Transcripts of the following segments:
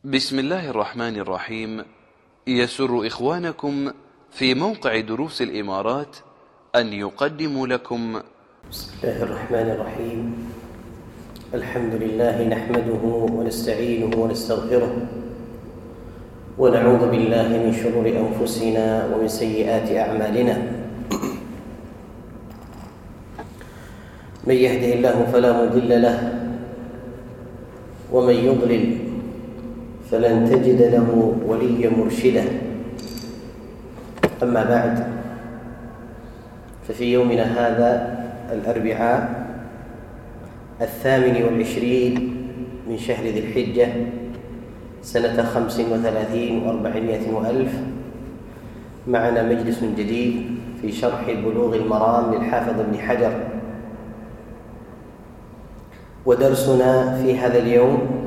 بسم الله الرحمن الرحيم. يسر إخوانكم في موقع دروس الإمارات أن يقدموا لكم بسم الله الرحمن الرحيم. الحمد لله نحمده ونستعينه ونستغفره ونعوذ بالله من شرور أنفسنا ومن سيئات أعمالنا. من يهده الله فلا مضل له ومن يضلل فلن تجد له وليا مرشدا. أما بعد، ففي يومنا هذا الأربعاء 28 من شهر ذي الحجة سنة 35 و400 وألف، معنا مجلس جديد في شرح بلوغ المرام للحافظ ابن حجر، ودرسنا في هذا اليوم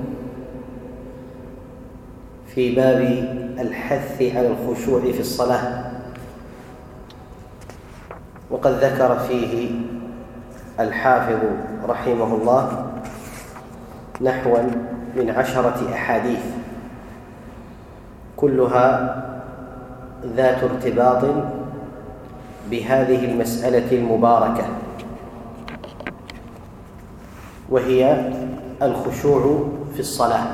في باب الحث على الخشوع في الصلاة. وقد ذكر فيه الحافظ رحمه الله نحو من 10 أحاديث، كلها ذات ارتباط بهذه المسألة المباركة، وهي الخشوع في الصلاة.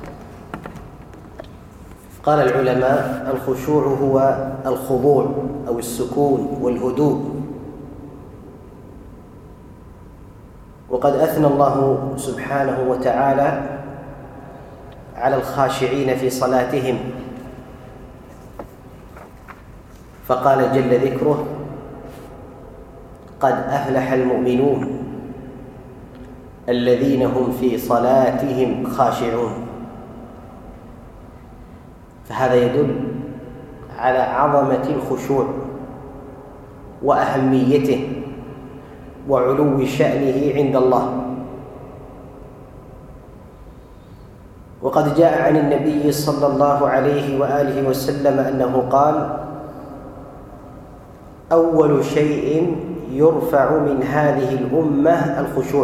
قال العلماء: الخشوع هو الخضوع أو السكون والهدوء. وقد أثنى الله سبحانه وتعالى على الخاشعين في صلاتهم، فقال جل ذكره: قد أفلح المؤمنون الذين هم في صلاتهم خاشعون. فهذا يدل على عظمة الخشوع وأهميته وعلو شأنه عند الله. وقد جاء عن النبي صلى الله عليه وآله وسلم أنه قال: أول شيء يرفع من هذه الأمة الخشوع،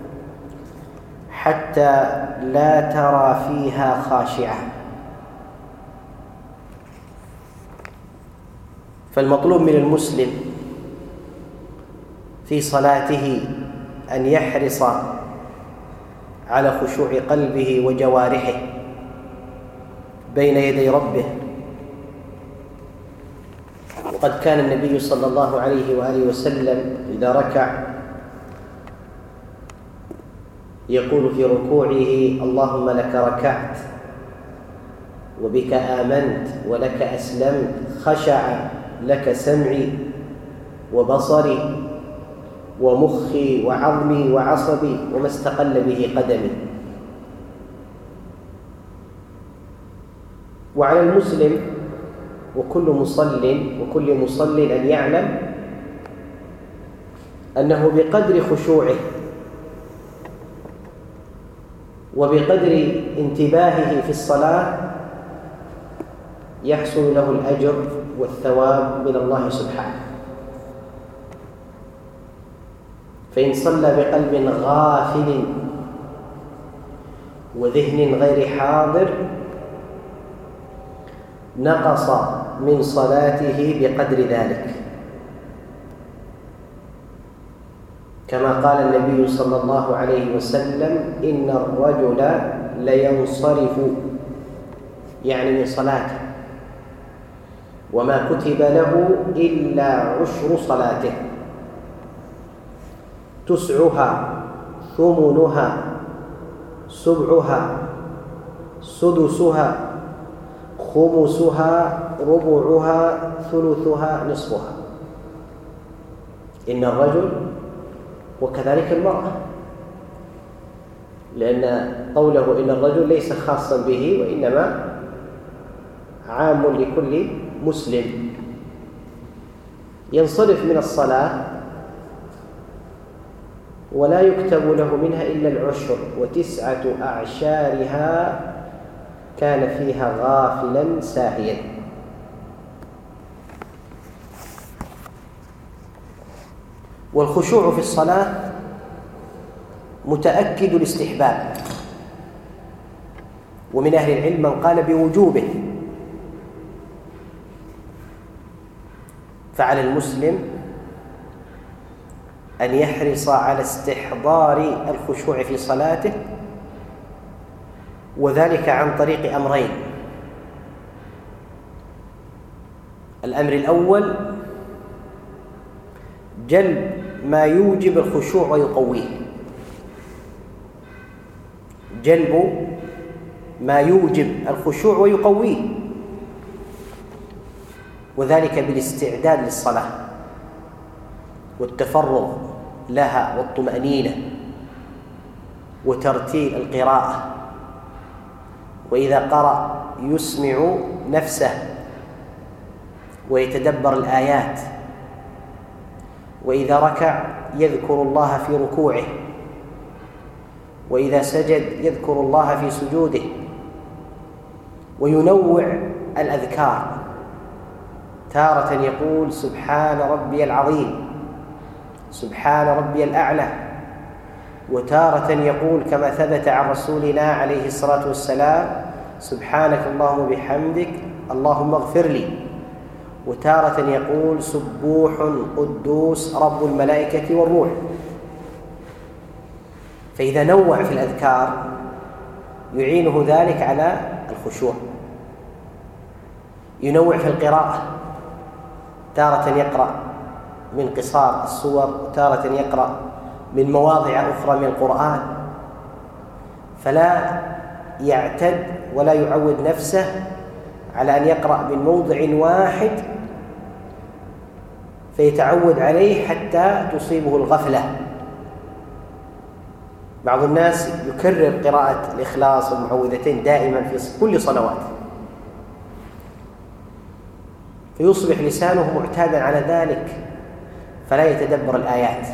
حتى لا ترى فيها خاشعة. فالمطلوب من المسلم في صلاته أن يحرص على خشوع قلبه وجوارحه بين يدي ربه. وقد كان النبي صلى الله عليه وآله وسلم إذا ركع يقول في ركوعه: اللهم لك ركعت وبك آمنت ولك أسلمت، خشع لك سمعي وبصري ومخي وعظمي وعصبي وما استقل به قدمي. وعلى المسلم وكل مصل أن يعلم أنه بقدر خشوعه وبقدر انتباهه في الصلاة يحصل له الأجر والثواب من الله سبحانه. فإن صلى بقلب غافل وذهن غير حاضر نقص من صلاته بقدر ذلك، كما قال النبي صلى الله عليه وسلم: إن الرجل لينصرف، يعني من صلاته، وما كتب له إلا 10 صلاته، 9 ثمنها 7 سدسها 5 ربعها 1/3 نصفها. إن الرجل، وكذلك المرأة، لأن قوله إن الرجل ليس خاصا به وإنما عام لكل مسلم، ينصرف من الصلاة ولا يكتب له منها إلا 10، و9 أعشارها كان فيها غافلا ساهيا. والخشوع في الصلاة متأكد الاستحباب، ومن أهل العلم من قال بوجوبه. فعلى المسلم أن يحرص على استحضار الخشوع في صلاته، وذلك عن طريق أمرين. الأمر الأول جلب ما يوجب الخشوع ويقويه، جلب ما يوجب الخشوع ويقويه، وذلك بالاستعداد للصلاة والتفرغ لها والطمأنينة وترتيل القراءة، وإذا قرأ يسمع نفسه ويتدبر الآيات، وإذا ركع يذكر الله في ركوعه، وإذا سجد يذكر الله في سجوده، وينوع الأذكار. تارة يقول سبحان ربي العظيم، سبحان ربي الأعلى، وتارة يقول كما ثبت عن رسولنا عليه الصلاة والسلام سبحانك اللهم وبحمدك اللهم اغفر لي، وتارة يقول سبوح قدوس رب الملائكة والروح. فإذا نوع في الأذكار يعينه ذلك على الخشوع. ينوع في القراءة، تارة يقرأ من قصار السور، وتارة يقرأ من مواضع أخرى من القرآن، فلا يعتد ولا يعود نفسه على أن يقرأ من موضع واحد فيتعود عليه حتى تصيبه الغفلة. بعض الناس يكرر قراءة الإخلاص والمعوذتين دائما في كل صلوات، فيصبح لسانه معتادا على ذلك فلا يتدبر الآيات.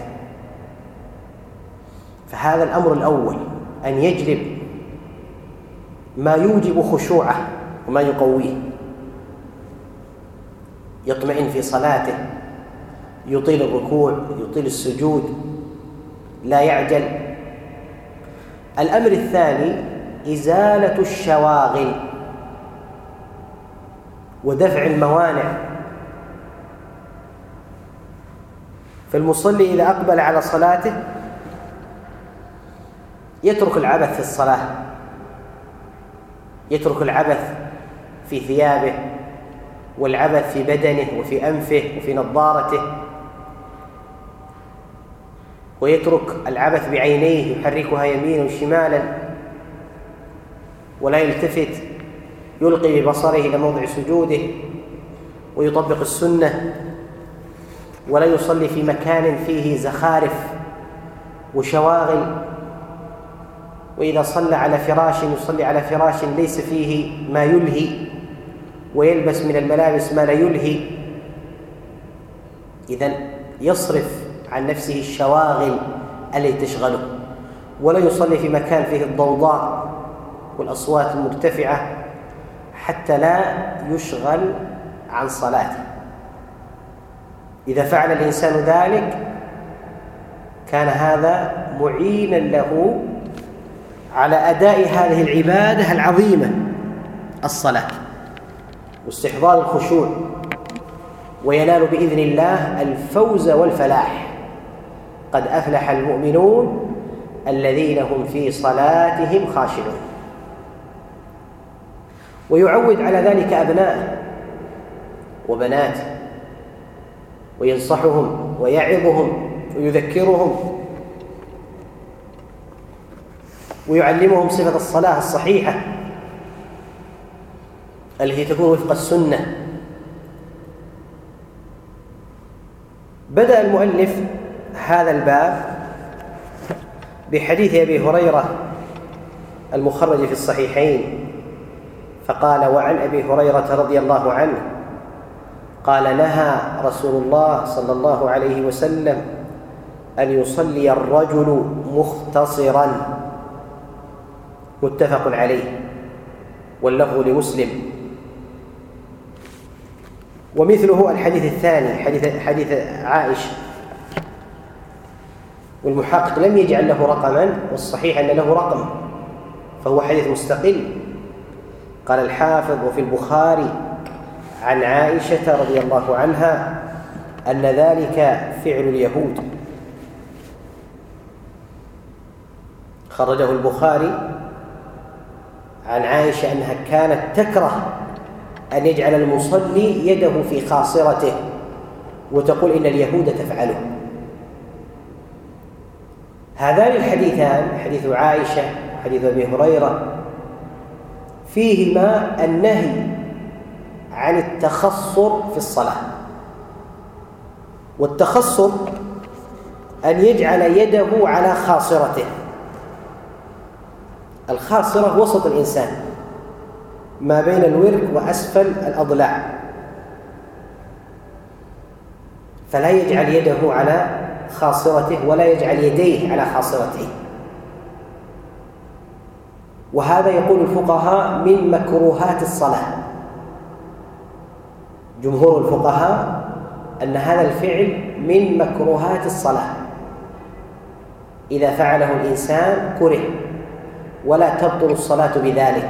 فهذا الأمر الأول، أن يجلب ما يوجب خشوعه وما يقويه، يطمئن في صلاته، يطيل الركوع، يطيل السجود، لا يعجل. الأمر الثاني إزالة الشواغل ودفع الموانع. فالمصلي إذا أقبل على صلاته يترك العبث في الصلاة، يترك العبث في ثيابه، والعبث في بدنه وفي أنفه وفي نظارته، ويترك العبث بعينيه يحركها يمينا وشمالا، ولا يلتفت، يلقي ببصره إلى موضع سجوده ويطبق السنة، ولا يصلي في مكان فيه زخارف وشواغل. وإذا صلى على فراش يصلي على فراش ليس فيه ما يلهي، ويلبس من الملابس ما لا يلهي. إذن يصرف عن نفسه الشواغل التي تشغله، ولا يصلي في مكان فيه الضوضاء والأصوات المرتفعة حتى لا يشغل عن صلاته. إذا فعل الإنسان ذلك كان هذا معينا له على أداء هذه العبادة العظيمة الصلاة واستحضار الخشوع، وينال بإذن الله الفوز والفلاح. قد أفلح المؤمنون الذين هم في صلاتهم خاشعون. ويعود على ذلك أبناءه وبناته، وينصحهم ويعظهم ويذكرهم، ويعلمهم صفة الصلاة الصحيحة التي تكون وفق السنة. بدأ المؤلف هذا الباب بحديث أبي هريرة المخرج في الصحيحين، فقال: وعن أبي هريرة رضي الله عنه قال: نهى رسول الله صلى الله عليه وسلم أن يصلي الرجل مختصرا، متفق عليه، واللفظ لمسلم. ومثله الحديث الثاني حديث عائشة، والمحقق لم يجعل له رقما، والصحيح أن له رقم، فهو حديث مستقل قال الحافظ: وفي البخاري عن عائشة رضي الله عنها أن ذلك فعل اليهود. خرجه البخاري عن عائشة أنها كانت تكره أن يجعل المصلي يده في خاصرته، وتقول إن اليهود تفعله. هذان الحديثان، حديث عائشة وحديث أبي هريرة، فيهما النهي عن التخصر في الصلاة. والتخصر أن يجعل يده على خاصرته. الخاصرة وسط الإنسان ما بين الورك وأسفل الأضلاع، فلا يجعل يده على خاصرته ولا يجعل يديه على خاصرته. وهذا يقول الفقهاء من مكروهات الصلاة. جمهور الفقهاء أن هذا الفعل من مكروهات الصلاة، إذا فعله الإنسان كره ولا تبطل الصلاة بذلك.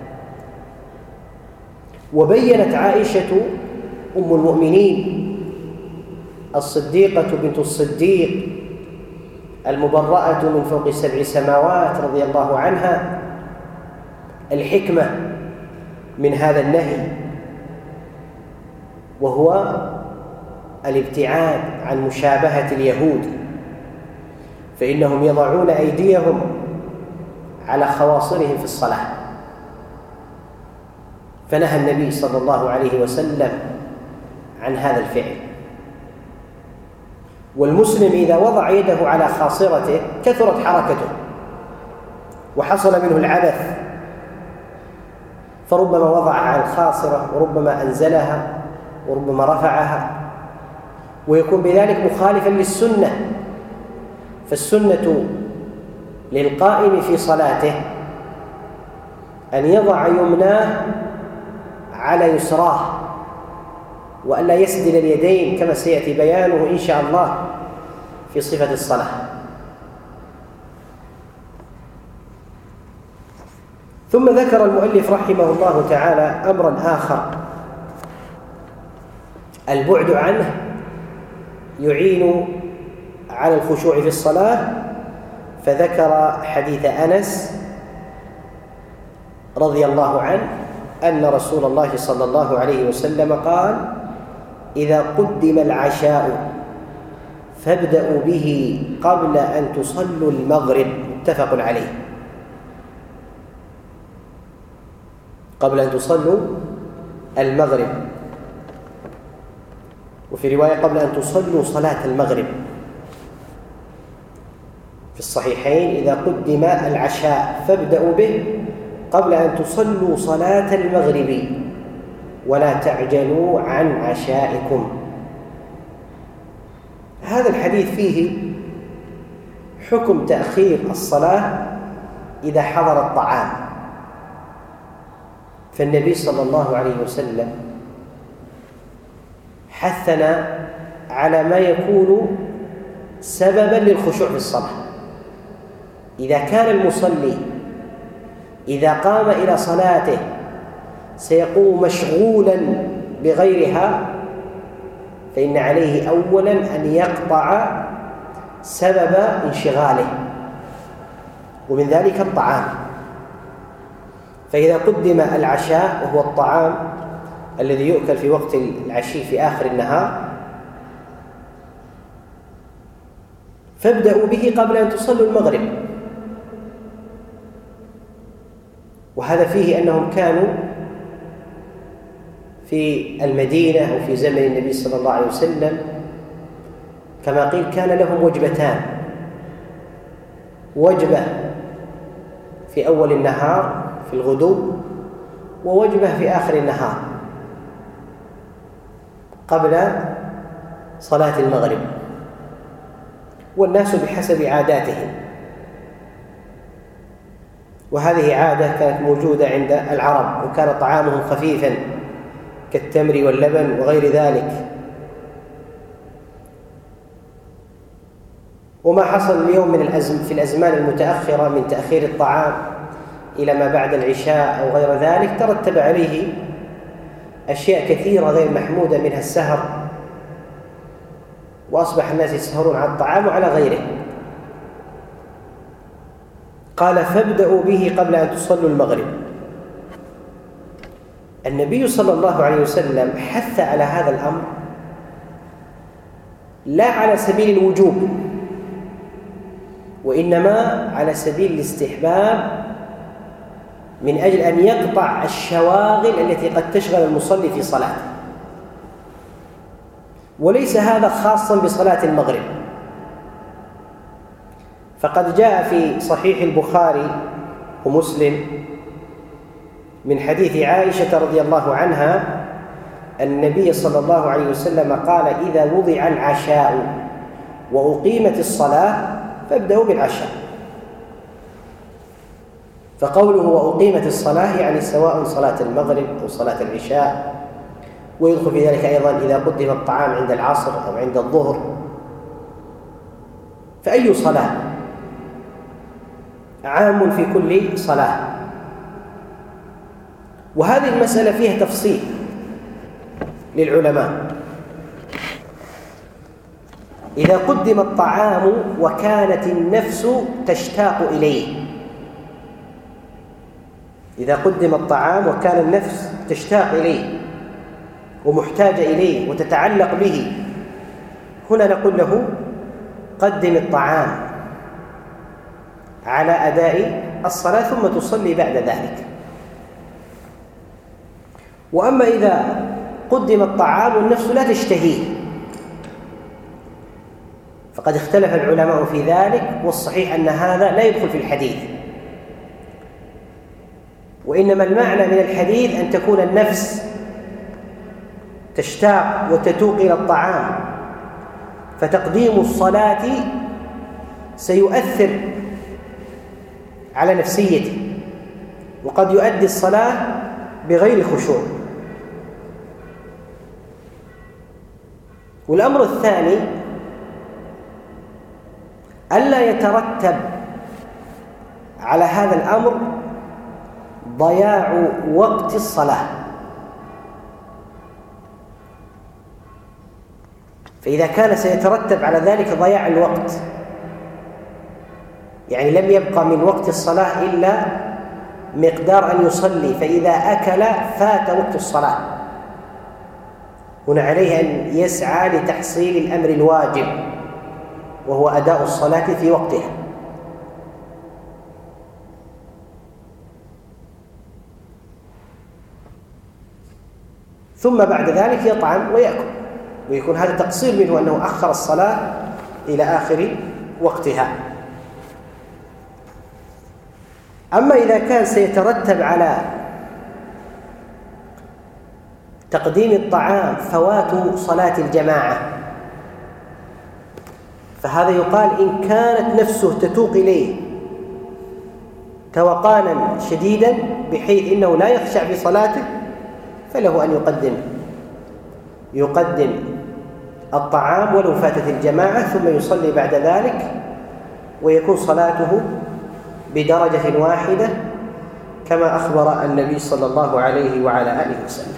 وبينت عائشة أم المؤمنين الصديقة بنت الصديق المبرأة من فوق 7 سماوات رضي الله عنها الحكمة من هذا النهي، وهو الابتعاد عن مشابهة اليهود، فإنهم يضعون أيديهم على خواصرهم في الصلاة. فنهى النبي صلى الله عليه وسلم عن هذا الفعل. والمسلم إذا وضع يده على خاصرته كثرت حركته وحصل منه العبث، فربما وضع على الخاصرة وربما أنزلها وربما رفعها، ويكون بذلك مخالفا للسنة. فالسنة للقائم في صلاته أن يضع يمناه على يسراه، وألا يسدل اليدين كما سيأتي بيانه إن شاء الله في صفة الصلاة. ثم ذكر المؤلف رحمه الله تعالى أمرا آخر البعد عنه يعين على الخشوع في الصلاة، فذكر حديث أنس رضي الله عنه أن رسول الله صلى الله عليه وسلم قال: إذا قدم العشاء فابدأوا به قبل أن تصلوا المغرب. متفق عليه. قبل أن تصلوا المغرب، وفي رواية قبل أن تصلوا صلاة المغرب. في الصحيحين: إذا قدم العشاء فابدأوا به قبل أن تصلوا صلاة المغرب ولا تعجلوا عن عشائكم. هذا الحديث فيه حكم تأخير الصلاة إذا حضر الطعام، فالنبي صلى الله عليه وسلم حثنا على ما يكون سببا للخشوع في الصلاة. إذا كان المصلي إذا قام إلى صلاته سيقوم مشغولا بغيرها، فإن عليه أولا أن يقطع سبب انشغاله، ومن ذلك الطعام. فإذا قدم العشاء وهو الطعام الذي يؤكل في وقت العشي في آخر النهار، فابدأوا به قبل أن تصلوا المغرب. وهذا فيه أنهم كانوا في المدينة أو في زمن النبي صلى الله عليه وسلم كما قيل كان لهم وجبتان: وجبة في أول النهار في الغدو، ووجبة في آخر النهار قبل صلاة المغرب. والناس بحسب عاداتهم، وهذه عادة كانت موجودة عند العرب، وكان طعامهم خفيفا كالتمر واللبن وغير ذلك. وما حصل اليوم في الأزمان المتأخرة من تأخير الطعام إلى ما بعد العشاء أو غير ذلك ترتب عليه أشياء كثيرة غير محمودة، منها السهر، وأصبح الناس يسهرون على الطعام وعلى غيره. قال فابدأوا به قبل أن تصلوا المغرب. النبي صلى الله عليه وسلم حث على هذا الأمر لا على سبيل الوجوب، وإنما على سبيل الاستحباب، من أجل أن يقطع الشواغل التي قد تشغل المصلي في صلاته. وليس هذا خاصا بصلاة المغرب، فقد جاء في صحيح البخاري ومسلم من حديث عائشة رضي الله عنها النبي صلى الله عليه وسلم قال إذا وضع العشاء وأقيمت الصلاة فابدأوا بالعشاء. فقوله وأقيمت الصلاة يعني سواء صلاة المغرب أو صلاة العشاء، ويدخل في ذلك أيضا إذا قدم الطعام عند العصر أو عند الظهر، فأي صلاة عام في كل صلاة. وهذه المسألة فيها تفصيل للعلماء. إذا قدم الطعام وكانت النفس تشتاق إليه، إذا قدم الطعام وكان النفس تشتاق إليه ومحتاجة إليه وتتعلق به، هنا نقول له قدم الطعام على أداء الصلاة ثم تصلي بعد ذلك. وأما إذا قدم الطعام والنفس لا تشتهيه فقد اختلف العلماء في ذلك، والصحيح أن هذا لا يدخل في الحديث، وإنما المعنى من الحديث أن تكون النفس تشتاق وتتوق إلى الطعام، فتقديم الصلاة سيؤثر على نفسيته، وقد يؤدي الصلاة بغير خشوع. والأمر الثاني ألا يترتب على هذا الأمر ضياع وقت الصلاة. فإذا كان سيترتب على ذلك ضياع الوقت، يعني لم يبقى من وقت الصلاة إلا مقدار أن يصلي، فإذا أكل فات وقت الصلاة، هنا عليه أن يسعى لتحصيل الأمر الواجب وهو أداء الصلاة في وقتها. ثم بعد ذلك يطعم ويأكل، ويكون هذا تقصير منه أنه أخر الصلاة إلى آخر وقتها. أما إذا كان سيترتب على تقديم الطعام فوات صلاة الجماعة، فهذا يقال إن كانت نفسه تتوق إليه توقانا شديدا بحيث إنه لا يخشع في صلاته، فله أن يقدم الطعام ولو فاتت الجماعة، ثم يصلي بعد ذلك، ويكون صلاته بدرجة واحدة كما أخبر النبي صلى الله عليه وعلى آله وسلم.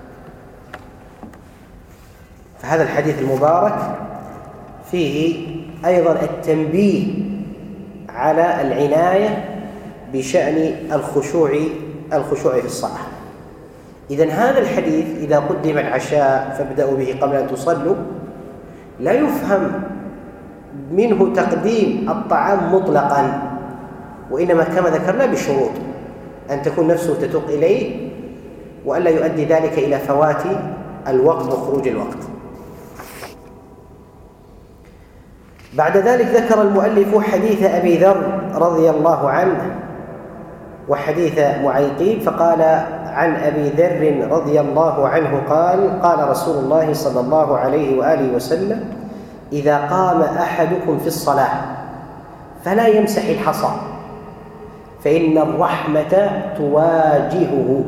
فهذا الحديث المبارك فيه أيضا التنبيه على العناية بشأن الخشوع في الصلاة. إذن هذا الحديث إذا قدم العشاء فابدأوا به قبل أن تصلوا لا يفهم منه تقديم الطعام مطلقا، وإنما كما ذكرنا بشروط: أن تكون نفسه تتوق إليه، وألا يؤدي ذلك إلى فوات الوقت وخروج الوقت. بعد ذلك ذكر المؤلف حديث أبي ذر رضي الله عنه وحديث معيقين، فقال عن أبي ذر رضي الله عنه قال: قال رسول الله صلى الله عليه وآله وسلم: إذا قام أحدكم في الصلاة فلا يمسح الحصى فإن الرحمة تواجهه.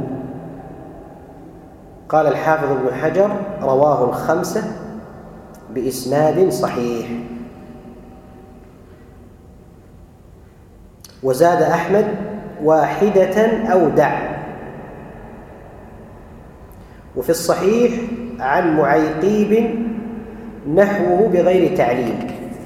قال الحافظ ابن حجر: رواه الخمسة بإسناد صحيح. وزاد أحمد: واحدة أو دع. وفي الصحيح عن معيقيب نحوه بغير تعليل.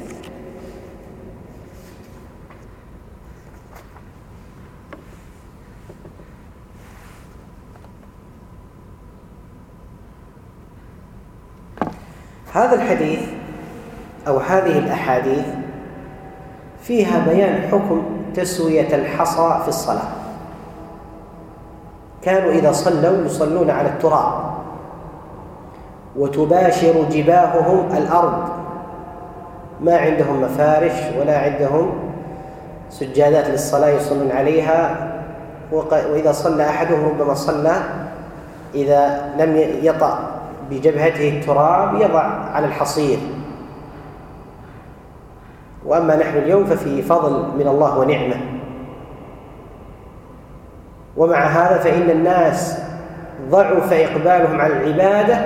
هذا الحديث أو هذه الأحاديث فيها بيان حكم تسوية الحصى في الصلاة. كانوا إذا صلوا يصلون على التراب وتباشر جباههم الأرض، ما عندهم مفارش ولا عندهم سجادات للصلاة يصلون عليها. وإذا صلى أحدهم ربما صلى إذا لم يطأ بجبهته التراب يضع على الحصير. وأما نحن اليوم ففي فضل من الله ونعمة. ومع هذا فإن الناس ضعف إقبالهم على العبادة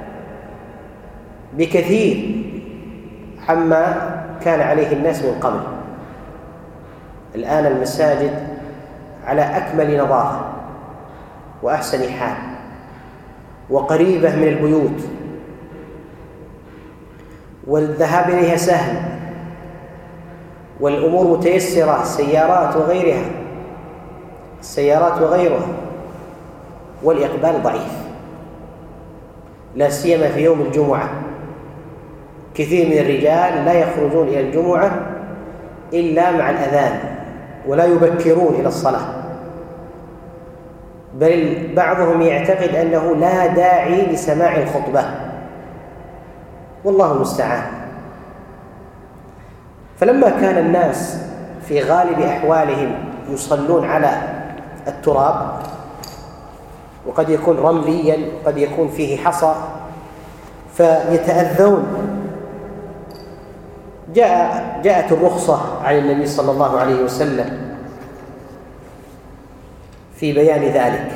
بكثير عما كان عليه الناس من قبل. الآن المساجد على أكمل نظافة وأحسن حال وقريبة من البيوت، والذهاب إليها سهل، والأمور متيسرة، السيارات وغيرها، والإقبال ضعيف، لا سيما في يوم الجمعة. كثير من الرجال لا يخرجون إلى الجمعة إلا مع الأذان، ولا يبكرون إلى الصلاة، بل بعضهم يعتقد أنه لا داعي لسماع الخطبة، والله المستعان. فلما كان الناس في غالب أحوالهم يصلون على التراب، وقد يكون رمليا قد يكون فيه حصى، فيتأذون، جاءت الرخصة عن النبي صلى الله عليه وسلم في بيان ذلك.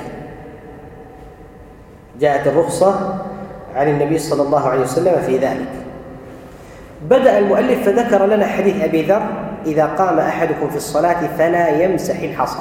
جاءت الرخصة عن النبي صلى الله عليه وسلم في ذلك. بدأ المؤلف فذكر لنا حديث أبي ذر: إذا قام أحدكم في الصلاة فلا يمسح الحصى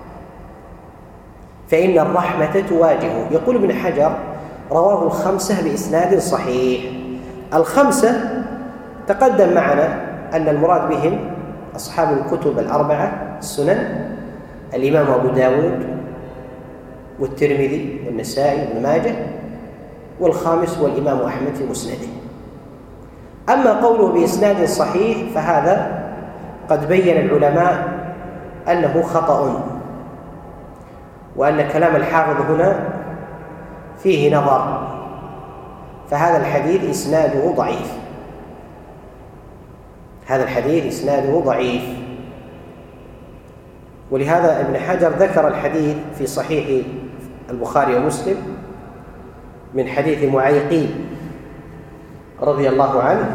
فإن الرحمة تواجهه. يقول ابن حجر: رواه الخمسة بإسناد صحيح. الخمسة تقدم معنا أن المراد بهم أصحاب الكتب الأربعة السنن، الإمام أبو داود والترمذي والنسائي وابن ماجه، والخامس والإمام أحمد في مسنده. أما قوله بإسناد صحيح فهذا قد بين العلماء أنه خطأ، وأن كلام الحافظ هنا فيه نظر، فهذا الحديث إسناده ضعيف. هذا الحديث إسناده ضعيف، ولهذا ابن حجر ذكر الحديث في صحيح البخاري ومسلم من حديث معيقيب رضي الله عنه.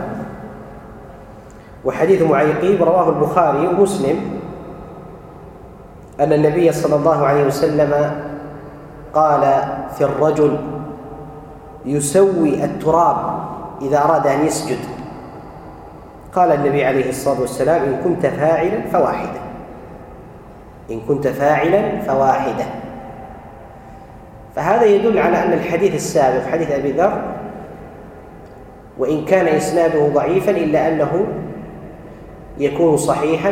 وحديث معيقيب رواه البخاري ومسلم أن النبي صلى الله عليه وسلم قال في الرجل يسوي التراب إذا أراد أن يسجد، قال النبي عليه الصلاة والسلام: إن كنت فاعلا فواحدة، إن كنت فاعلا فواحدة. فهذا يدل على أن الحديث السابق حديث أبي ذر وإن كان إسناده ضعيفا إلا أنه يكون صحيحا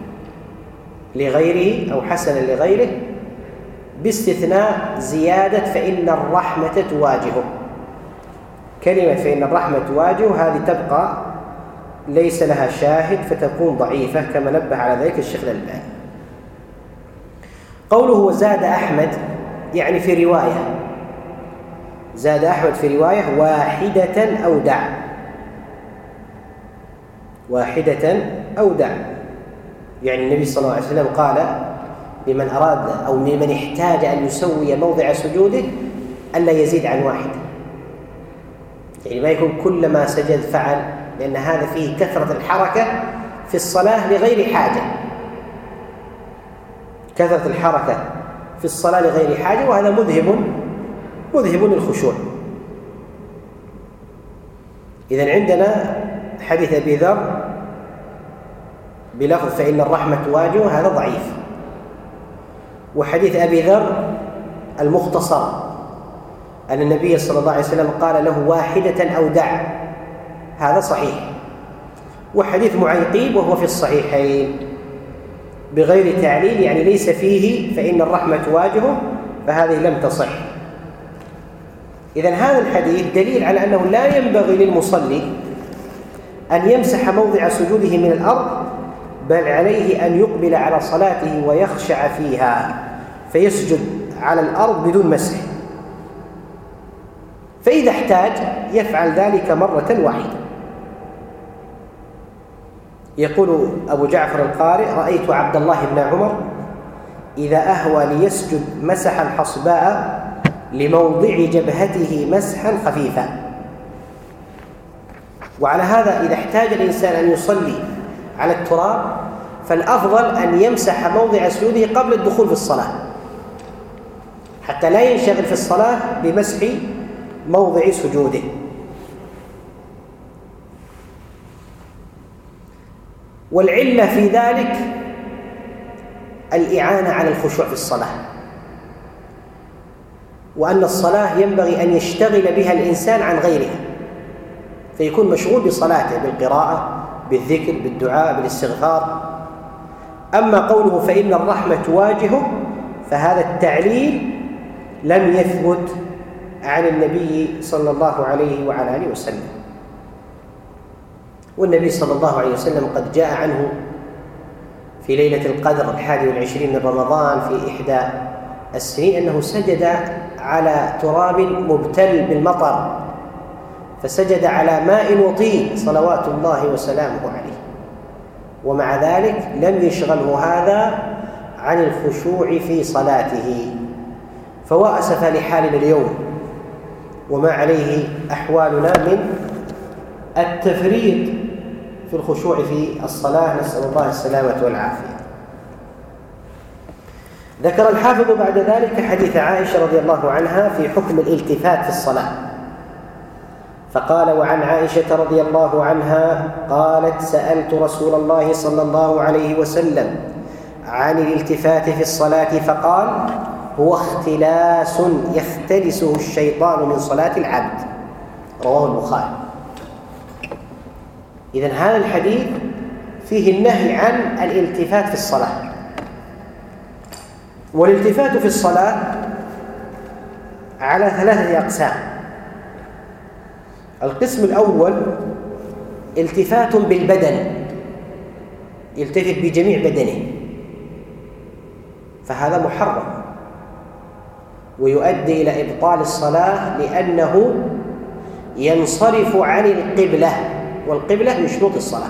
لغيره أو حسنا لغيره، باستثناء زيادة فإن الرحمة تواجهه. كلمة فإن الرحمة تواجهه هذه تبقى ليس لها شاهد فتكون ضعيفة، كما نبه على ذلك الشيخ الألباني. قوله وزاد أحمد يعني في رواية، زاد أحمد في رواية واحدة أو دع، واحدة أو دع، يعني النبي صلى الله عليه وسلم قال لمن أراد أو لمن احتاج أن يسوي موضع سجوده ألا يزيد عن واحدة، يعني ما يكون كلما سجد فعل، لأن هذا فيه كثرة الحركة في الصلاة لغير حاجة، كثرة الحركة في الصلاة لغير حاجة، وهذا مذهب للخشوع. إذن عندنا حديث أبي ذر بلفظ فإن الرحمة تواجهه، هذا ضعيف. وحديث أبي ذر المختصر أن النبي صلى الله عليه وسلم قال له واحدة أو دع، هذا صحيح. وحديث معيقيب وهو في الصحيحين بغير تعليل، يعني ليس فيه فإن الرحمة تواجهه، فهذه لم تصح. إذن هذا الحديث دليل على أنه لا ينبغي للمصلي أن يمسح موضع سجوده من الأرض، بل عليه أن يقبل على صلاته ويخشع فيها فيسجد على الأرض بدون مسح، فإذا احتاج يفعل ذلك مرة واحدة. يقول أبو جعفر القارئ: رأيت عبد الله بن عمر إذا أهوى ليسجد مسح الحصباء لموضع جبهته مسحا خفيفا. وعلى هذا إذا احتاج الإنسان أن يصلي على التراب فالأفضل أن يمسح موضع سجوده قبل الدخول في الصلاة، حتى لا ينشغل في الصلاة بمسح موضع سجوده. والعلة في ذلك الإعانة على الخشوع في الصلاة، وأن الصلاة ينبغي أن يشتغل بها الإنسان عن غيرها، فيكون مشغول بصلاته بالقراءة، بالذكر، بالدعاء، بالاستغفار. أما قوله فإن الرحمة تواجهه، فهذا التعليل لم يثبت عن النبي صلى الله عليه وعلى آله وسلم. والنبي صلى الله عليه وسلم قد جاء عنه في ليلة القدر 21 من رمضان في إحدى السنين أنه سجد على تراب مبتل بالمطر، فسجد على ماء وطين صلوات الله وسلامه عليه، ومع ذلك لم يشغله هذا عن الخشوع في صلاته. فوأسف لحالنا اليوم وما عليه أحوالنا من التفريط في الخشوع في الصلاة، نسأل الله السلامة والعافية. ذكر الحافظ بعد ذلك حديث عائشة رضي الله عنها في حكم الالتفات في الصلاة، فقال: وعن عائشة رضي الله عنها قالت: سألت رسول الله صلى الله عليه وسلم عن الالتفات في الصلاة فقال: هو اختلاس يختلسه الشيطان من صلاة العبد، رواه البخاري. إذن هذا الحديث فيه النهي عن الالتفات في الصلاة. والالتفات في الصلاة على 3 أقسام. القسم الأول التفات بالبدن، يلتفت بجميع بدنه، فهذا محرم ويؤدي إلى إبطال الصلاة، لأنه ينصرف عن القبلة، والقبلة من شروط الصلاة.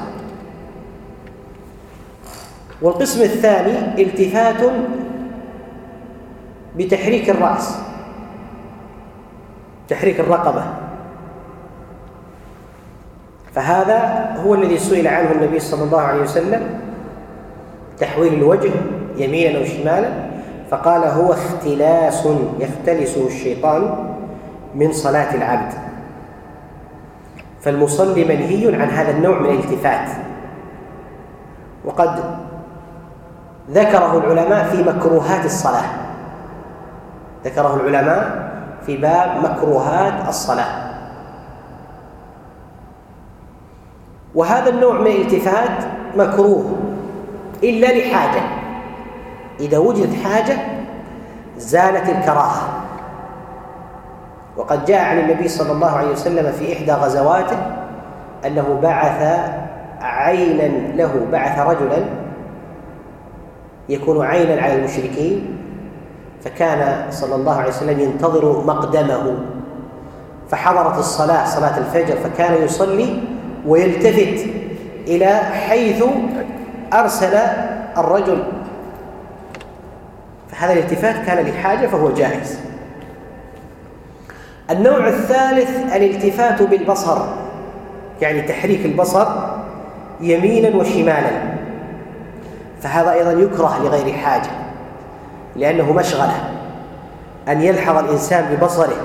والقسم الثاني التفات بتحريك الرأس، تحريك الرقبة، فهذا هو الذي سئل عنه النبي صلى الله عليه وسلم، تحويل الوجه يمينا أو شمالا، فقال: هو اختلاس يختلسه الشيطان من صلاة العبد. فالمصلي منهي عن هذا النوع من الالتفات، وقد ذكره العلماء في مكروهات الصلاة، ذكره العلماء في باب مكروهات الصلاة. وهذا النوع من الالتفات مكروه إلا لحاجة، إذا وجدت حاجة زالت الكراهة. وقد جاء عن النبي صلى الله عليه وسلم في إحدى غزواته أنه بعث عينا له، بعث رجلا يكون عينا على المشركين، فكان صلى الله عليه وسلم ينتظر مقدمه، فحضرت الصلاة، صلاة الفجر، فكان يصلي ويلتفت إلى حيث أرسل الرجل، فهذا الالتفات كان لحاجة فهو جائز. النوع الثالث الالتفات بالبصر، يعني تحريك البصر يمينا وشمالا، فهذا أيضا يكره لغير حاجة، لأنه مشغلة أن يلحظ الإنسان ببصره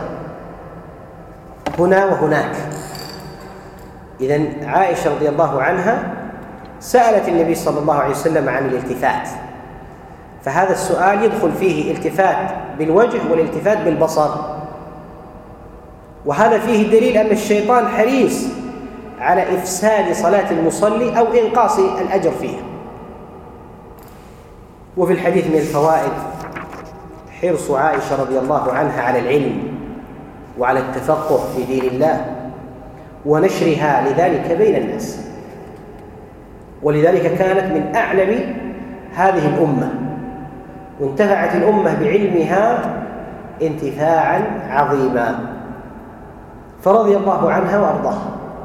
هنا وهناك. إذن عائشة رضي الله عنها سألت النبي صلى الله عليه وسلم عن الالتفات، فهذا السؤال يدخل فيه التفات بالوجه والالتفات بالبصر، وهذا فيه دليل أن الشيطان حريص على إفساد صلاة المصلي أو إنقاص الأجر فيها. وفي الحديث من الفوائد حرص عائشة رضي الله عنها على العلم وعلى التفقه في دين الله ونشرها لذلك بين الناس، ولذلك كانت من أعلم هذه الأمة، وانتفعت الأمة بعلمها انتفاعا عظيما، فرضي الله عنها وأرضاها.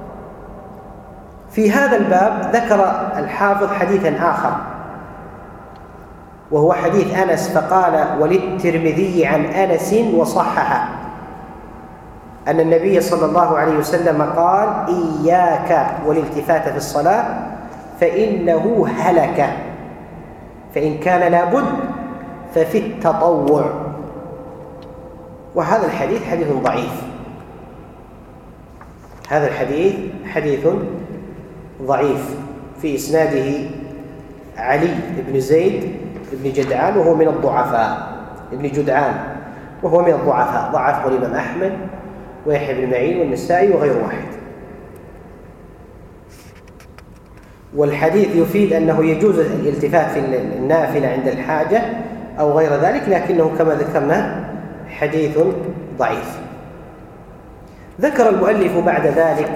في هذا الباب ذكر الحافظ حديثا آخر، وهو حديث أنس، فقال: وللترمذي عن أنس وصححه أن النبي صلى الله عليه وسلم قال: إياك والالتفات في الصلاة فإنه هلك، فإن كان لابد ففي التطوع. وهذا الحديث حديث ضعيف، هذا الحديث حديث ضعيف، في إسناده علي بن زيد بن جدعان وهو من الضعفاء، ابن جدعان وهو من الضعفاء، ضعفه الإمام أحمد ويحيى بن معين والنسائي وغير واحد. والحديث يفيد أنه يجوز الالتفات في النافلة عند الحاجة أو غير ذلك، لكنه كما ذكرنا حديث ضعيف. ذكر المؤلف بعد ذلك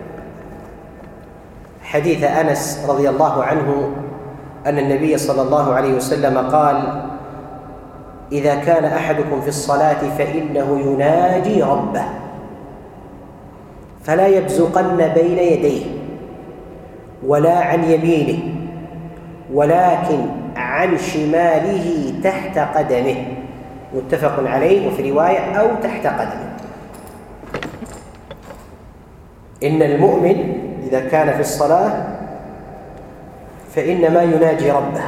حديث أنس رضي الله عنه أن النبي صلى الله عليه وسلم قال: إذا كان أحدكم في الصلاة فإنه يناجي ربه فلا يبزقن بين يديه ولا عن يمينه ولكن عن شماله تحت قدمه، متفق عليه، وفي رواية أو تحت قدمه. إن المؤمن إذا كان في الصلاة فإنما يناجي ربه،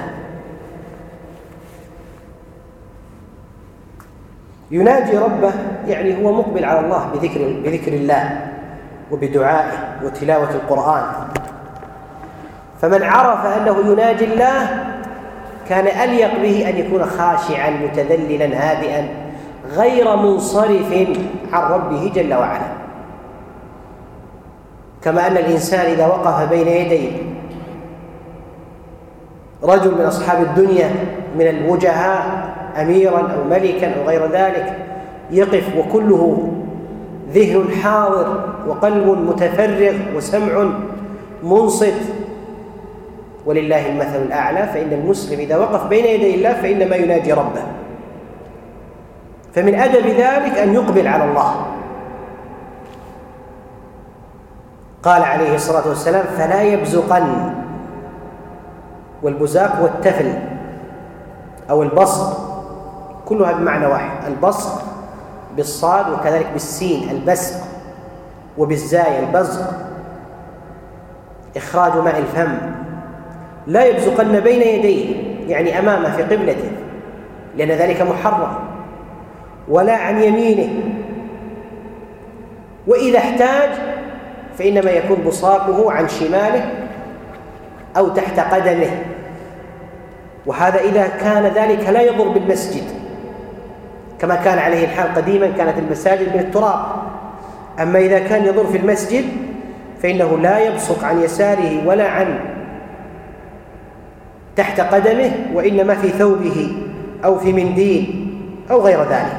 يناجي ربه يعني هو مقبل على الله بذكر الله وبدعائه وتلاوة القرآن. فمن عرف أنه يناجي الله كان أليق به أن يكون خاشعا متذللا هادئا غير منصرف عن ربه جل وعلا. كما أن الإنسان إذا وقف بين يدي رجل من أصحاب الدنيا من الوجهاء أميرا أو ملكا أو غير ذلك، يقف وكله ذهن حاضر وقلب متفرغ وسمع منصت، ولله المثل الأعلى، فإن المسلم إذا وقف بين يدي الله فإنما يناجي ربه. فمن أدب ذلك أن يقبل على الله. قال عليه الصلاة والسلام: فلا يبزقن، والبزاق هو التفل أو البصق، كلها بمعنى واحد، البصق بالصاد وكذلك بالسين البسق، وبالزاي البزق، إخراج ماء الفم. لا يبزقن بين يديه يعني أمامه في قبلته لأن ذلك محرم، ولا عن يمينه، وإذا احتاج فإنما يكون بصاقه عن شماله أو تحت قدمه، وهذا إذا كان ذلك لا يضر بالمسجد كما كان عليه الحال قديما، كانت المساجد من التراب. أما إذا كان يضر في المسجد فإنه لا يبصق عن يساره ولا عن تحت قدمه، وإنما في ثوبه أو في منديل أو غير ذلك.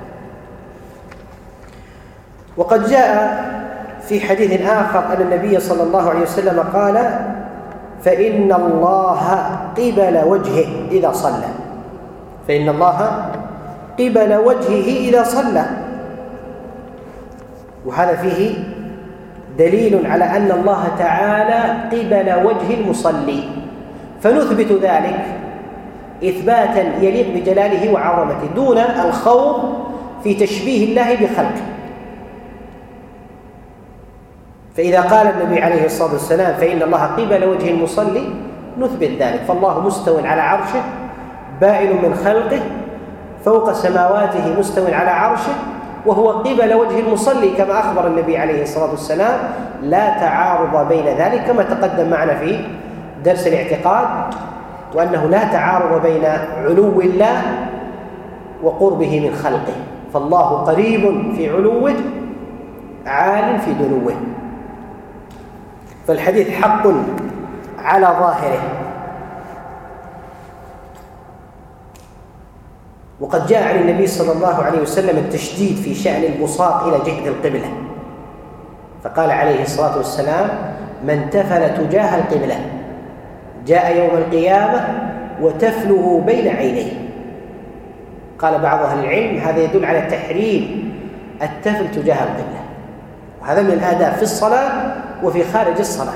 وقد جاء في حديث آخر أن النبي صلى الله عليه وسلم قال: فإن الله قبل وجهه إذا صلى، فإن الله قبل وجهه إذا صلى. وهذا فيه دليل على أن الله تعالى قبل وجه المصلي، فنثبت ذلك إثباتا يليق بجلاله وعظمته دون الخوض في تشبيه الله بخلقه. فإذا قال النبي عليه الصلاة والسلام: فإن الله قبل وجه المصلي، نثبت ذلك، فالله مستو على عرشه بائن من خلقه فوق سماواته مستو على عرشه، وهو قبل وجه المصلي كما أخبر النبي عليه الصلاة والسلام. لا تعارض بين ذلك كما تقدم معنا في درس الاعتقاد وأنه لا تعارض بين علو الله وقربه من خلقه، فالله قريب في علوه عال في دنوه، فالحديث حق على ظاهره. وقد جاء عن النبي صلى الله عليه وسلم التشديد في شأن البصاق إلى جهة القبلة، فقال عليه الصلاة والسلام: من تفل تجاه القبلة جاء يوم القيامة وتفله بين عينيه. قال بعض أهل العلم هذا يدل على تحريم التفل تجاه القبلة، وهذا من الآداب في الصلاة وفي خارج الصلاة.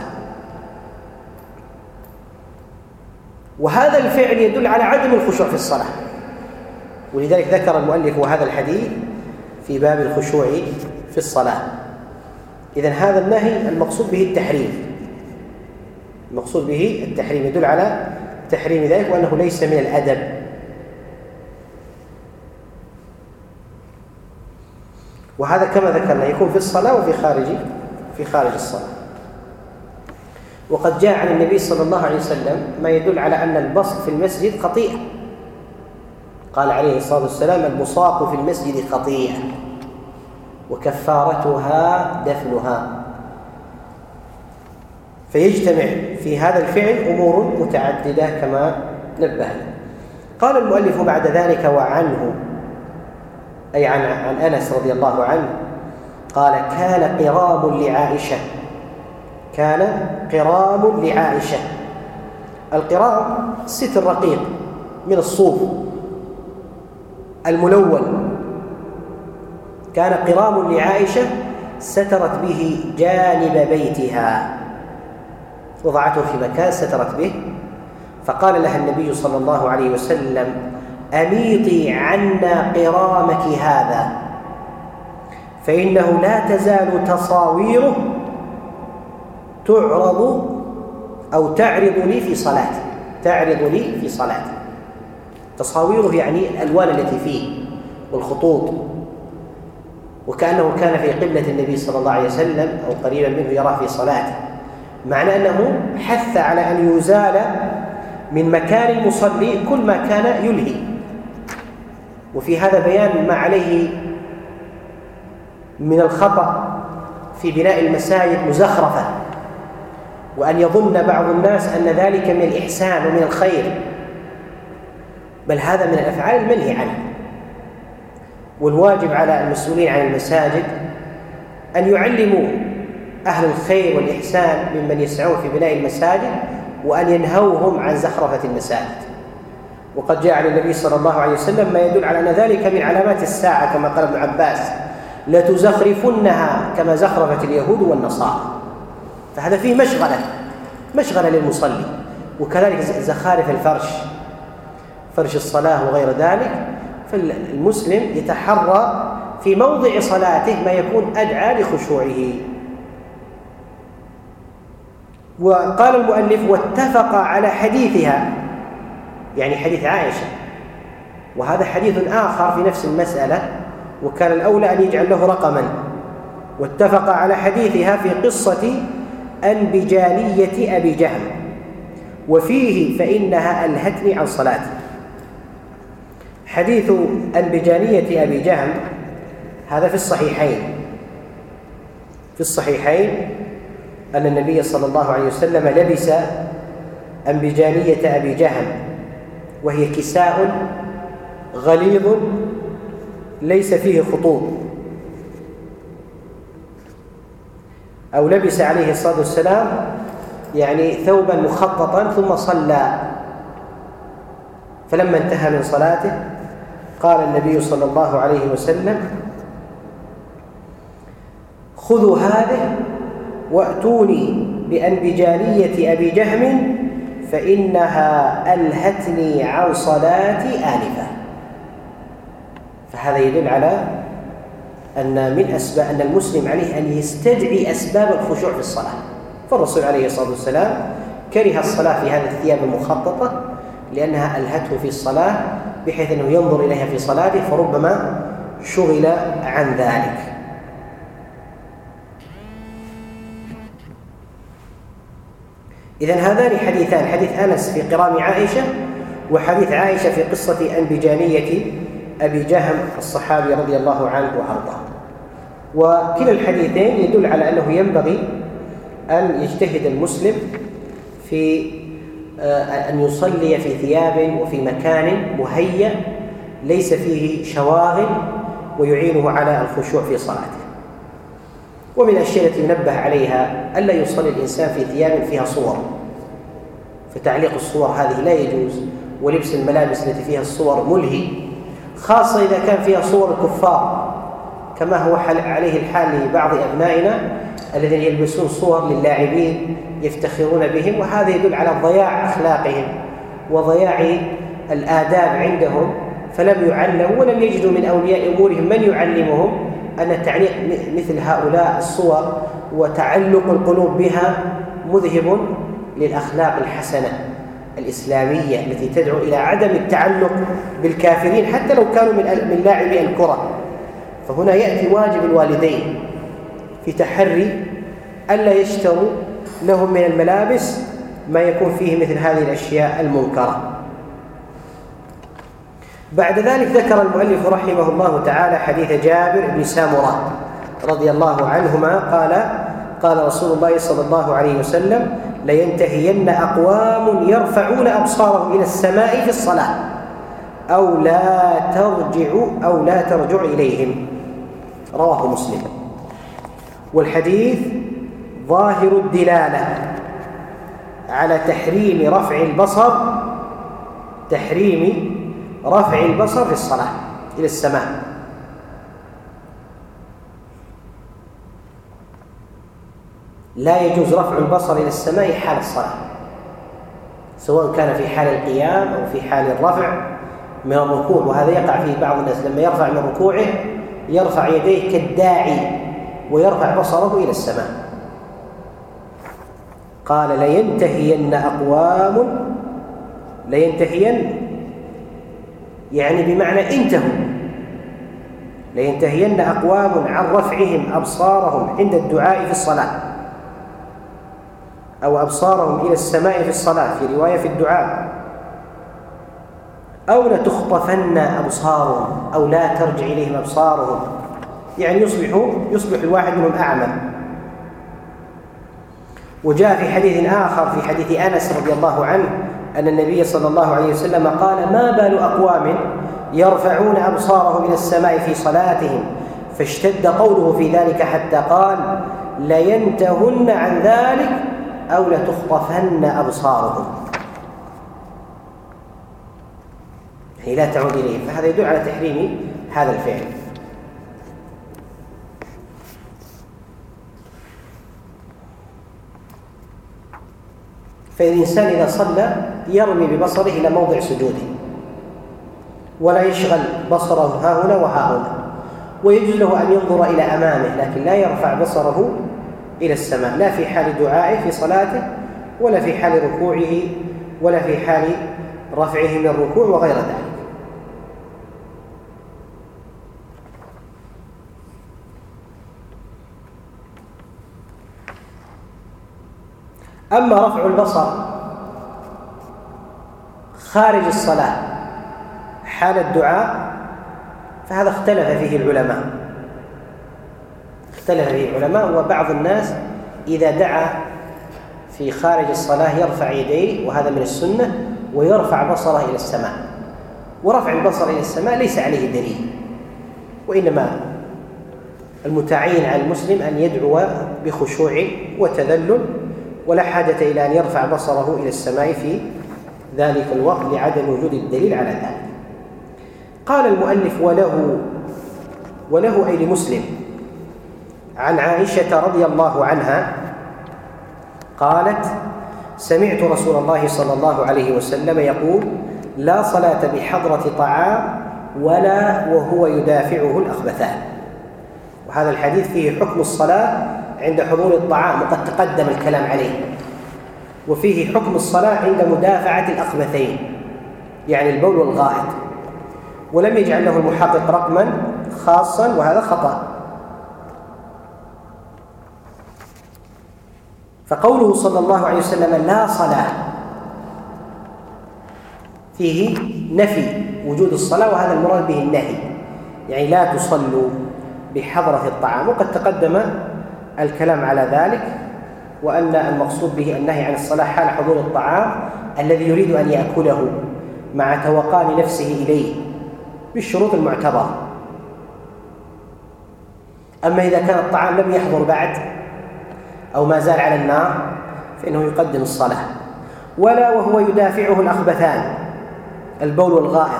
وهذا الفعل يدل على عدم الخشوع في الصلاة، ولذلك ذكر المؤلف هذا الحديث في باب الخشوع في الصلاة. إذن هذا النهي المقصود به التحريم، المقصود به التحريم، يدل على تحريم ذلك وأنه ليس من الأدب. وهذا كما ذكرنا يكون في الصلاة وفي خارج الصلاة. وقد جاء عن النبي صلى الله عليه وسلم ما يدل على أن البصق في المسجد خطيئة. قال عليه الصلاة والسلام: البصاق في المسجد خطيئة وكفارتها دفنها. فيجتمع في هذا الفعل أمور متعددة كما نبهنا. قال المؤلف بعد ذلك: وعنه، أي عن أنس رضي الله عنه قال: كان قرام لعائشة. القرام ستر رقيق من الصوف الملون، كان قرام لعائشة سترت به جانب بيتها، وضعته في مكان سترت به، فقال لها النبي صلى الله عليه وسلم: أميطي عنا قرامك هذا، فإنه لا تزال تصاويره تعرض لي في صلاتي. تصاويره يعني الألوان التي فيه والخطوط، وكأنه كان في قبلة النبي صلى الله عليه وسلم أو قريبا منه يراه في صلاته، معنى أنه حث على أن يزال من مكان المصلي كل ما كان يلهي. وفي هذا بيان ما عليه من الخطأ في بناء المساجد مزخرفة، وأن يظن بعض الناس أن ذلك من الإحسان ومن الخير، بل هذا من الأفعال المنهي عنها. والواجب على المسؤولين عن المساجد أن يعلموا أهل الخير والإحسان ممن يسعون في بناء المساجد، وأن ينهوهم عن زخرفة المساجد. وقد جاء عن النبي صلى الله عليه وسلم ما يدل على أن ذلك من علامات الساعة، كما قال ابن عباس: لتزخرفنها كما زخرفت اليهود والنصارى. فهذا فيه مشغلة للمصلي. وكذلك زخارف فرش الصلاة وغير ذلك، فالمسلم يتحرى في موضع صلاته ما يكون أدعى لخشوعه. وقال المؤلف: واتفق على حديثها، يعني حديث عائشة، وهذا حديث آخر في نفس المسألة، وكان الأولى أن يجعل له رقما. واتفق على حديثها في قصة أنبجانية أبي جهم، وفيه: فإنها ألهتني عن صلاتي. حديث أنبجانية أبي جهم هذا في الصحيحين أن النبي صلى الله عليه وسلم لبس أنبجانية أبي جهم، وهي كساء غليظ ليس فيه خطوط، أو لبس عليه الصلاة والسلام يعني ثوبا مخططا ثم صلى. فلما انتهى من صلاته قال النبي صلى الله عليه وسلم: خذوا هذه وأتوني بأنبجانية أبي جهم فإنها ألهتني عن صلاتي آنفا. فهذا يدل على أن من أسباب أن المسلم عليه أن يستدعي أسباب الخشوع في الصلاة. فالرسول عليه الصلاة والسلام كره الصلاة في هذه الثياب المخططة لأنها ألهته في الصلاة، بحيث أنه ينظر إليها في صلاته فربما شغل عن ذلك. إذن هذان حديثان، حديث أنس في قرام عائشة، وحديث عائشة في قصة أنبجانية أبي جهم الصحابي رضي الله عنه وأرضاه. وكلا الحديثين يدل على أنه ينبغي أن يجتهد المسلم في أن يصلي في ثياب وفي مكان مهيأ ليس فيه شواغل ويعينه على الخشوع في صلاته. ومن الأشياء التي ينبه عليها ألا يصلي الإنسان في ثياب فيها صور، فتعليق الصور هذه لا يجوز، ولبس الملابس التي فيها الصور ملهي، خاصة إذا كان فيها صور الكفار كما هو عليه الحال لبعض أبنائنا الذين يلبسون صور للاعبين يفتخرون بهم، وهذا يدل على ضياع أخلاقهم وضياع الآداب عندهم، فلم يعلموا ولم يجدوا من أولياء أمورهم من يعلمهم أن تعليق مثل هؤلاء الصور وتعلق القلوب بها مذهب للأخلاق الحسنة الإسلامية التي تدعو إلى عدم التعلق بالكافرين حتى لو كانوا من لاعبي الكرة. فهنا يأتي واجب الوالدين في تحري ألا يشتروا لهم من الملابس ما يكون فيه مثل هذه الأشياء المنكرة. بعد ذلك ذكر المؤلف رحمه الله تعالى حديث جابر بن سامرة رضي الله عنهما قال رسول الله صلى الله عليه وسلم: لينتهين أقوام يرفعون أبصارهم إلى السماء في الصلاة أو لا ترجع إليهم. رواه مسلم. والحديث ظاهر الدلالة على تحريم رفع البصر في الصلاة إلى السماء. لا يجوز رفع البصر إلى السماء حال الصلاة، سواء كان في حال القيام أو في حال الرفع من الركوع، وهذا يقع فيه بعض الناس لما يرفع من ركوعه يرفع يديه كالداعي ويرفع بصره إلى السماء. قال: لينتهين أقوام، لينتهين يعني بمعنى انتهوا، لينتهين أقوام عن رفعهم أبصارهم عند الدعاء في الصلاة، أو أبصارهم إلى السماء في الصلاة في رواية في الدعاء، أو لتخطفن أبصارهم أو لا ترجع إليهم أبصارهم، يعني يصبح الواحد منهم أعمى. وجاء في حديث آخر في حديث أنس رضي الله عنه أن النبي صلى الله عليه وسلم قال: ما بال أقوام يرفعون أبصارهم إلى السماء في صلاتهم، فاشتد قوله في ذلك حتى قال: لينتهن عن ذلك أو لتخطفن أبصارهم، يعني لا تعود إليهم. فهذا يدل على تحريم هذا الفعل. فالإنسان إذا صلى يرمي ببصره إلى موضع سجوده ولا يشغل بصره ها هنا وها هنا، ويجوز له أن ينظر إلى أمامه لكن لا يرفع بصره إلى السماء، لا في حال دعائه في صلاته ولا في حال ركوعه ولا في حال رفعه من الركوع وغير ذلك. أما رفع البصر خارج الصلاة حال الدعاء فهذا اختلف فيه العلماء، وبعض الناس إذا دعا في خارج الصلاة يرفع يديه، وهذا من السنة، ويرفع بصره إلى السماء. ورفع البصر إلى السماء ليس عليه دليل، وإنما المتعين على المسلم أن يدعو بخشوع وتذلل، ولا حاجة إلى أن يرفع بصره إلى السماء في ذلك الوقت لعدم وجود الدليل على ذلك. قال المؤلف: وله أي لمسلم عن عائشة رضي الله عنها قالت: سمعت رسول الله صلى الله عليه وسلم يقول: لا صلاة بحضرة طعام ولا وهو يدافعه الأخبثان. وهذا الحديث فيه حكم الصلاة عند حضور الطعام، وقد تقدم الكلام عليه، وفيه حكم الصلاة عند مدافعة الأخبثين يعني البول والغائط، ولم يجعل له المحقق رقما خاصا، وهذا خطأ. فقوله صلى الله عليه وسلم لا صلاة فيه نفي وجود الصلاة، وهذا المراد به النهي، يعني لا تصلوا بحضرة الطعام. وقد تقدم الكلام على ذلك، وأن المقصود به النهي عن الصلاة حال حضور الطعام الذي يريد أن يأكله مع توقان نفسه إليه بالشروط المعتبرة. أما إذا كان الطعام لم يحضر بعد أو ما زال على النار فإنه يقدم الصلاة، ولا وهو يدافعه الأخبثان البول والغائط.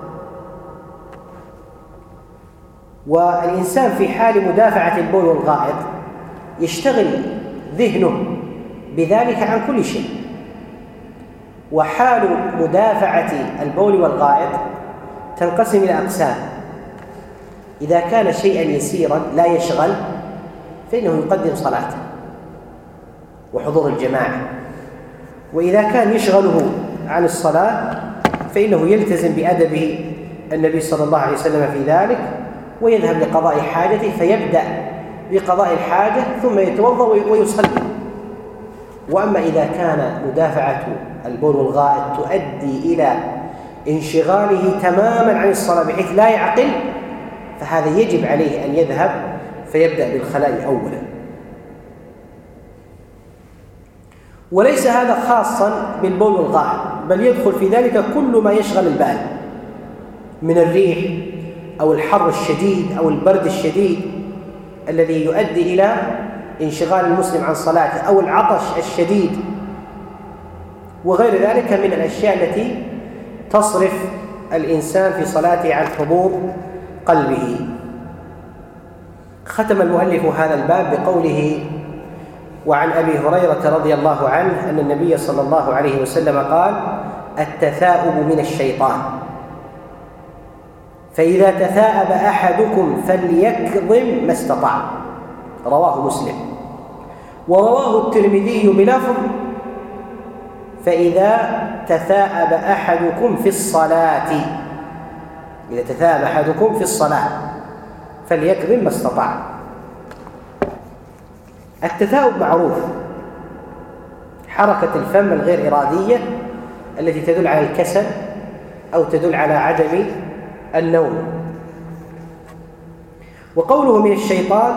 والإنسان في حال مدافعة البول والغائط يشتغل ذهنه بذلك عن كل شيء. وحال مدافعة البول والغائط تنقسم إلى أقسام: إذا كان شيئا يسيرا لا يشغل فإنه يقدم صلاته وحضور الجماعة، وإذا كان يشغله عن الصلاة فإنه يلتزم بأدب النبي صلى الله عليه وسلم في ذلك، ويذهب لقضاء حاجته فيبدأ بقضاء الحاجة ثم يتوضأ ويصلي. وأما إذا كان مدافعة البول والغائط تؤدي إلى انشغاله تماما عن الصلاة بحيث لا يعقل، فهذا يجب عليه أن يذهب فيبدأ بالخلاء أولا. وليس هذا خاصا بالبول والغائط، بل يدخل في ذلك كل ما يشغل البال من الريح أو الحر الشديد أو البرد الشديد الذي يؤدي إلى انشغال المسلم عن صلاته، أو العطش الشديد، وغير ذلك من الأشياء التي تصرف الإنسان في صلاته عن حضور قلبه. ختم المؤلف هذا الباب بقوله: وعن أبي هريرة رضي الله عنه أن النبي صلى الله عليه وسلم قال: التثاؤب من الشيطان، فإذا تثاءب أحدكم فليكظم ما استطاع. رواه مسلم. ورواه الترمذي بلفظ: فإذا تثاءب أحدكم في الصلاة، إذا تثاءب أحدكم في الصلاة فليكظم ما استطاع. التثاؤب معروف، حركة الفم الغير إرادية التي تدل على الكسل أو تدل على عدم النوم. وقوله من الشيطان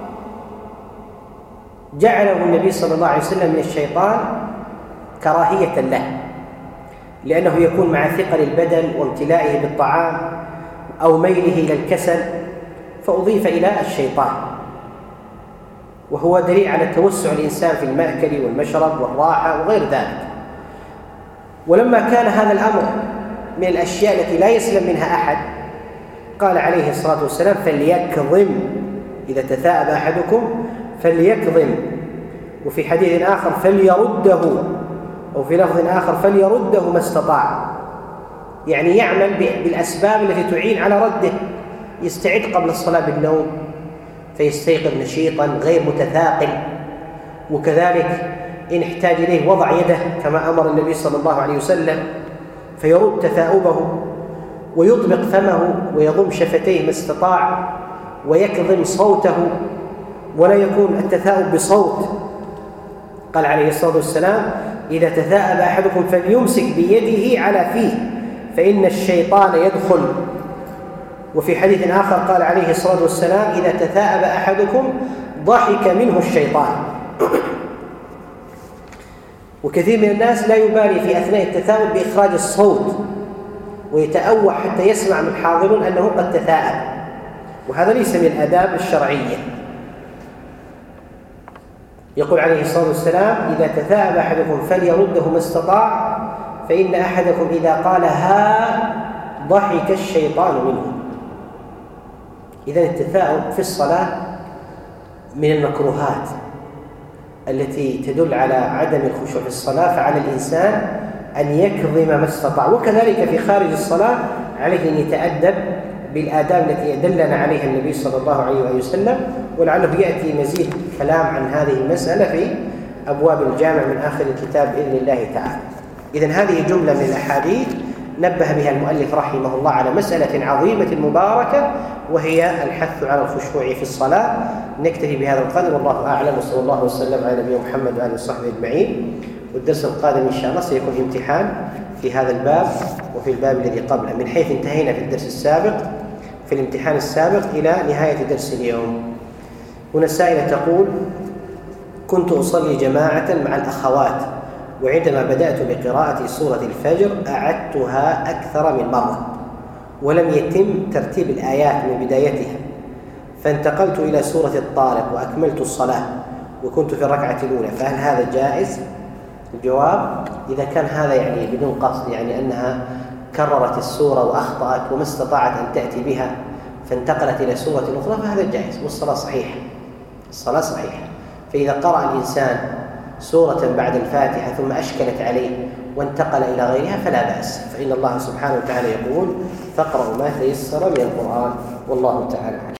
جعله النبي صلى الله عليه وسلم من الشيطان كراهية له، لأنه يكون مع ثقل البدن وامتلائه بالطعام أو ميله إلى الكسل فأضيف إلى الشيطان، وهو دليل على توسع الإنسان في المأكل والمشرب والراحة وغير ذلك. ولما كان هذا الأمر من الأشياء التي لا يسلم منها أحد قال عليه الصلاة والسلام: فليكظم، إذا تثاءب أحدكم فليكظم. وفي حديث آخر: فليرده، أو في لفظ آخر: فليرده ما استطاع، يعني يعمل بالأسباب التي تعين على رده. يستعد قبل الصلاة بالنوم فيستيقظ نشيطا غير متثاقل، وكذلك إن احتاج إليه وضع يده كما أمر النبي صلى الله عليه وسلم فيرد تثاؤبه، ويطبق فمه ويضم شفتيه ما استطاع، ويكظم صوته ولا يكون التثاؤب بصوت. قال عليه الصلاة والسلام: إذا تثاءب أحدكم فليمسك بيده على فيه فإن الشيطان يدخل. وفي حديث آخر قال عليه الصلاة والسلام: إذا تثاءب أحدكم ضحك منه الشيطان. وكثير من الناس لا يبالي في أثناء التثاؤب بإخراج الصوت، ويتأوه حتى يسمع من حاضر أنه قد تثاءب، وهذا ليس من الآداب الشرعية. يقول عليه الصلاة والسلام: إذا تثاءب أحدكم فليرده ما استطاع، فإن أحدكم إذا قال ها ضحك الشيطان منه. إذن التثاؤب في الصلاة من المكروهات التي تدل على عدم الخشوع في الصلاة، فعلى الإنسان أن يكظم ما استطاع. وكذلك في خارج الصلاة عليه أن يتأدب بالآداب التي دلنا عليها النبي صلى الله عليه وسلم، ولعله يأتي مزيد كلام عن هذه المسألة في أبواب الجامع من آخر الكتاب بإذن الله تعالى. إذن هذه جملة من الأحاديث نبه بها المؤلف رحمه الله على مسألة عظيمة مباركة، وهي الحث على الخشوع في الصلاة. نكتفي بهذا القدر، والله أعلم، وصلى الله وسلم على نبينا محمد وآله وصحبه أجمعين. والدرس القادم إن شاء الله سيكون امتحان في هذا الباب وفي الباب الذي قبله، من حيث انتهينا في الدرس السابق في الامتحان السابق إلى نهاية درس اليوم. هنا سائلة تقول: كنت أصلي جماعة مع الأخوات، وعندما بدأت بقراءة سورة الفجر أعدتها أكثر من مرة، ولم يتم ترتيب الآيات من بدايتها، فانتقلت إلى سورة الطارق وأكملت الصلاة وكنت في الركعة الأولى، فهل هذا جائز؟ الجواب: إذا كان هذا يعني بدون قصد، يعني أنها كررت السورة وأخطأت وما استطاعت أن تأتي بها فانتقلت إلى سورة أخرى، فهذا جائز والصلاة صحيحة، الصلاة صحيحة. فإذا قرأ الإنسان سورة بعد الفاتحة ثم أشكلت عليه وانتقل إلى غيرها فلا بأس، فإن الله سبحانه وتعالى يقول: فاقرأوا ما تيسر من القرآن، والله تعالى.